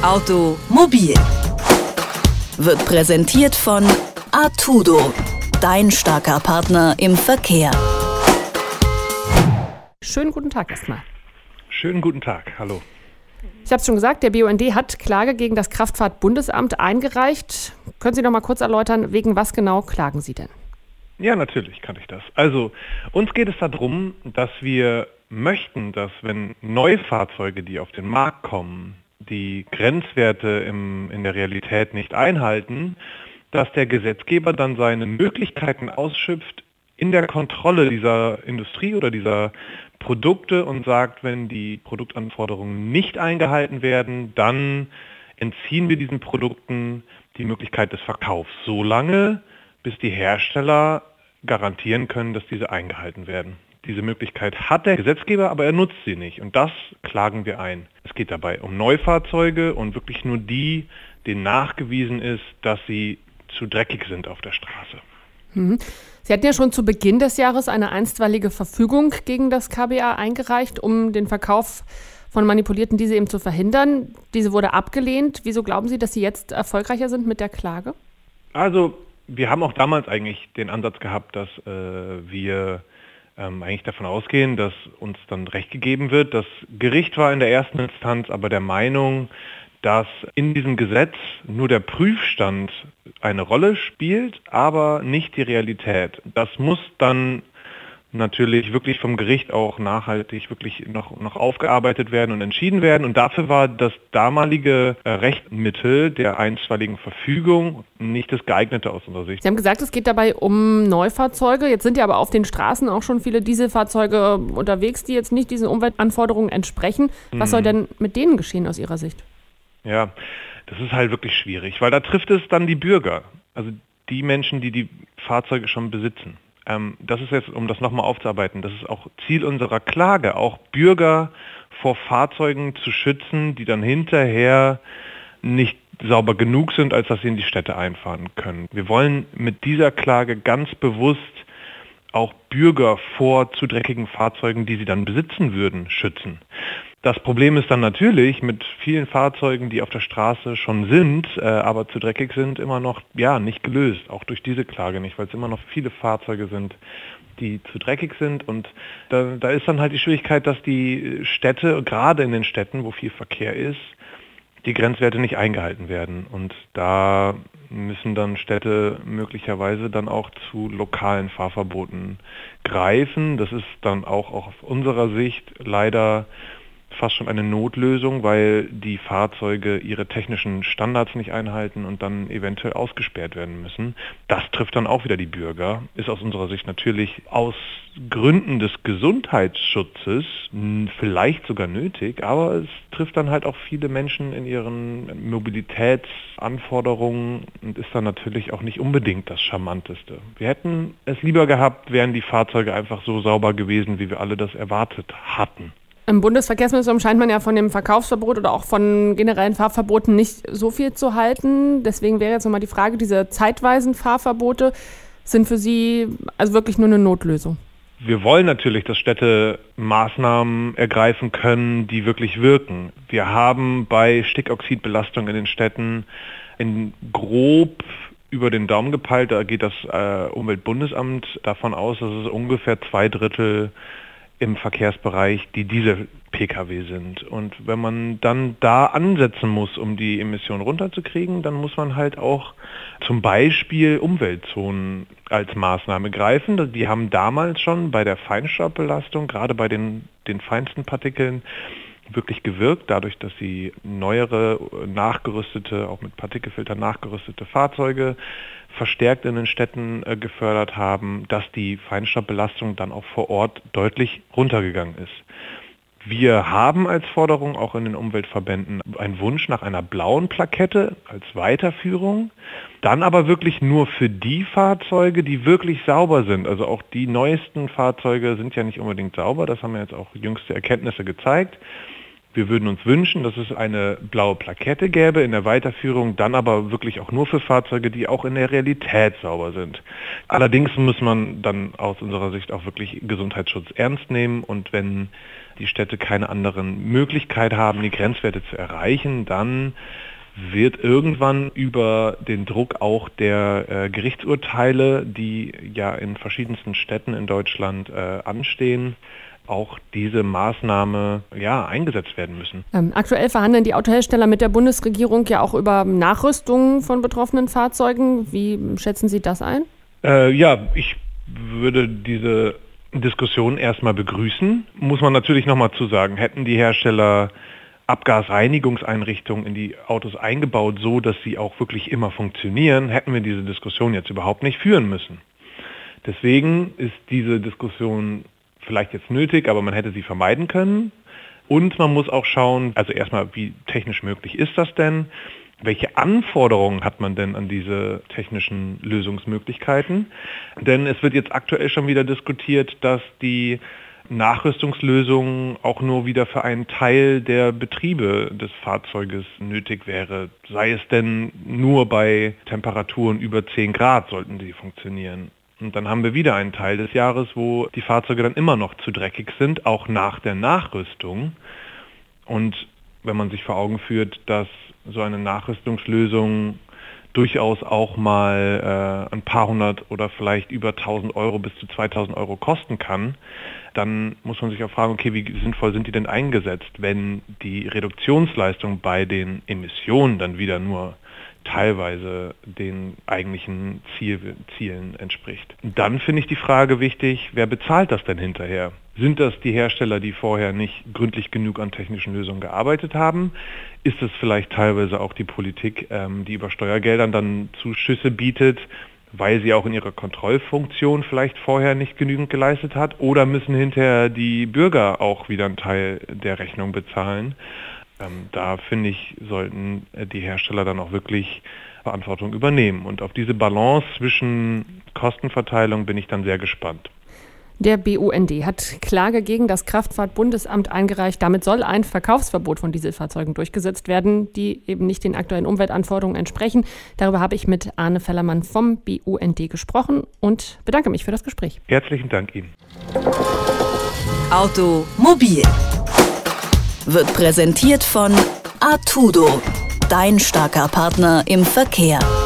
Automobil wird präsentiert von Artudo, dein starker Partner im Verkehr. Schönen guten Tag erstmal. Schönen guten Tag, hallo. Ich habe es schon gesagt, der BUND hat Klage gegen das Kraftfahrtbundesamt eingereicht. Können Sie noch mal kurz erläutern, wegen was genau klagen Sie denn? Ja, natürlich kann ich das. Also, uns geht es darum, dass wir möchten, dass wenn neue Fahrzeuge, die auf den Markt kommen, die Grenzwerte in der Realität nicht einhalten, dass der Gesetzgeber dann seine Möglichkeiten ausschöpft in der Kontrolle dieser Industrie oder dieser Produkte und sagt, wenn die Produktanforderungen nicht eingehalten werden, dann entziehen wir diesen Produkten die Möglichkeit des Verkaufs, solange bis die Hersteller garantieren können, dass diese eingehalten werden. Diese Möglichkeit hat der Gesetzgeber, aber er nutzt sie nicht. Und das klagen wir ein. Es geht dabei um Neufahrzeuge und wirklich nur die, denen nachgewiesen ist, dass sie zu dreckig sind auf der Straße. Sie hatten ja schon zu Beginn des Jahres eine einstweilige Verfügung gegen das KBA eingereicht, um den Verkauf von manipulierten Diesel eben zu verhindern. Diese wurde abgelehnt. Wieso glauben Sie, dass Sie jetzt erfolgreicher sind mit der Klage? Also wir haben auch damals eigentlich den Ansatz gehabt, dass wir eigentlich davon ausgehen, dass uns dann Recht gegeben wird. Das Gericht war in der ersten Instanz aber der Meinung, dass in diesem Gesetz nur der Prüfstand eine Rolle spielt, aber nicht die Realität. Das muss dann natürlich wirklich vom Gericht auch nachhaltig wirklich noch aufgearbeitet werden und entschieden werden. Und dafür war das damalige Rechtsmittel der einstweiligen Verfügung nicht das geeignete aus unserer Sicht. Sie haben gesagt, es geht dabei um Neufahrzeuge. Jetzt sind ja aber auf den Straßen auch schon viele Dieselfahrzeuge unterwegs, die jetzt nicht diesen Umweltanforderungen entsprechen. Was soll denn mit denen geschehen aus Ihrer Sicht? Ja, das ist halt wirklich schwierig, weil da trifft es dann die Bürger, also die Menschen, die die Fahrzeuge schon besitzen. Das ist jetzt, um das nochmal aufzuarbeiten, das ist auch Ziel unserer Klage, auch Bürger vor Fahrzeugen zu schützen, die dann hinterher nicht sauber genug sind, als dass sie in die Städte einfahren können. Wir wollen mit dieser Klage ganz bewusst auch Bürger vor zu dreckigen Fahrzeugen, die sie dann besitzen würden, schützen. Das Problem ist dann natürlich mit vielen Fahrzeugen, die auf der Straße schon sind, aber zu dreckig sind, immer noch nicht gelöst. Auch durch diese Klage nicht, weil es immer noch viele Fahrzeuge sind, die zu dreckig sind. Und da ist dann halt die Schwierigkeit, dass die Städte, gerade in den Städten, wo viel Verkehr ist, die Grenzwerte nicht eingehalten werden. Und da müssen dann Städte möglicherweise dann auch zu lokalen Fahrverboten greifen. Das ist dann auch aus unserer Sicht leider fast schon eine Notlösung, weil die Fahrzeuge ihre technischen Standards nicht einhalten und dann eventuell ausgesperrt werden müssen. Das trifft dann auch wieder die Bürger, ist aus unserer Sicht natürlich aus Gründen des Gesundheitsschutzes vielleicht sogar nötig, aber es trifft dann halt auch viele Menschen in ihren Mobilitätsanforderungen und ist dann natürlich auch nicht unbedingt das Charmanteste. Wir hätten es lieber gehabt, wären die Fahrzeuge einfach so sauber gewesen, wie wir alle das erwartet hatten. Im Bundesverkehrsministerium scheint man ja von dem Verkaufsverbot oder auch von generellen Fahrverboten nicht so viel zu halten. Deswegen wäre jetzt nochmal die Frage, diese zeitweisen Fahrverbote sind für Sie also wirklich nur eine Notlösung? Wir wollen natürlich, dass Städte Maßnahmen ergreifen können, die wirklich wirken. Wir haben bei Stickoxidbelastung in den Städten in grob über den Daumen gepeilt, da geht das Umweltbundesamt davon aus, dass es ungefähr 2/3 im Verkehrsbereich die Diesel-Pkw sind. Und wenn man dann da ansetzen muss, um die Emissionen runterzukriegen, dann muss man halt auch zum Beispiel Umweltzonen als Maßnahme greifen. Die haben damals schon bei der Feinstaubbelastung, gerade bei den feinsten Partikeln, wirklich gewirkt, dadurch, dass sie neuere, nachgerüstete, auch mit Partikelfiltern nachgerüstete Fahrzeuge verstärkt in den Städten gefördert haben, dass die Feinstaubbelastung dann auch vor Ort deutlich runtergegangen ist. Wir haben als Forderung auch in den Umweltverbänden einen Wunsch nach einer blauen Plakette als Weiterführung, dann aber wirklich nur für die Fahrzeuge, die wirklich sauber sind. Also auch die neuesten Fahrzeuge sind ja nicht unbedingt sauber, das haben ja jetzt auch jüngste Erkenntnisse gezeigt. Wir würden uns wünschen, dass es eine blaue Plakette gäbe in der Weiterführung, dann aber wirklich auch nur für Fahrzeuge, die auch in der Realität sauber sind. Allerdings muss man dann aus unserer Sicht auch wirklich Gesundheitsschutz ernst nehmen, und wenn die Städte keine anderen Möglichkeit haben, die Grenzwerte zu erreichen, dann wird irgendwann über den Druck auch der Gerichtsurteile, die ja in verschiedensten Städten in Deutschland anstehen, auch diese Maßnahme eingesetzt werden müssen. Aktuell verhandeln die Autohersteller mit der Bundesregierung ja auch über Nachrüstungen von betroffenen Fahrzeugen. Wie schätzen Sie das ein? Ich würde diese Diskussion erstmal begrüßen. Muss man natürlich nochmal zu sagen, hätten die Hersteller Abgasreinigungseinrichtungen in die Autos eingebaut, so dass sie auch wirklich immer funktionieren, hätten wir diese Diskussion jetzt überhaupt nicht führen müssen. Deswegen ist diese Diskussion vielleicht jetzt nötig, aber man hätte sie vermeiden können. Und man muss auch schauen, also erstmal, wie technisch möglich ist das denn? Welche Anforderungen hat man denn an diese technischen Lösungsmöglichkeiten? Denn es wird jetzt aktuell schon wieder diskutiert, dass die Nachrüstungslösung auch nur wieder für einen Teil der Betriebe des Fahrzeuges nötig wäre. Sei es denn nur bei Temperaturen über 10 Grad sollten sie funktionieren. Und dann haben wir wieder einen Teil des Jahres, wo die Fahrzeuge dann immer noch zu dreckig sind, auch nach der Nachrüstung. Und wenn man sich vor Augen führt, dass so eine Nachrüstungslösung durchaus auch mal ein paar hundert oder vielleicht über 1.000 Euro bis zu 2.000 Euro kosten kann, dann muss man sich auch fragen, okay, wie sinnvoll sind die denn eingesetzt, wenn die Reduktionsleistung bei den Emissionen dann wieder nur teilweise den eigentlichen Zielen entspricht. Dann finde ich die Frage wichtig, wer bezahlt das denn hinterher? Sind das die Hersteller, die vorher nicht gründlich genug an technischen Lösungen gearbeitet haben? Ist es vielleicht teilweise auch die Politik, die über Steuergeldern dann Zuschüsse bietet, weil sie auch in ihrer Kontrollfunktion vielleicht vorher nicht genügend geleistet hat? Oder müssen hinterher die Bürger auch wieder einen Teil der Rechnung bezahlen? Da finde ich, sollten die Hersteller dann auch wirklich Verantwortung übernehmen. Und auf diese Balance zwischen Kostenverteilung bin ich dann sehr gespannt. Der BUND hat Klage gegen das Kraftfahrtbundesamt eingereicht. Damit soll ein Verkaufsverbot von Dieselfahrzeugen durchgesetzt werden, die eben nicht den aktuellen Umweltanforderungen entsprechen. Darüber habe ich mit Arne Fellermann vom BUND gesprochen und bedanke mich für das Gespräch. Herzlichen Dank Ihnen. Automobil wird präsentiert von Artudo, dein starker Partner im Verkehr.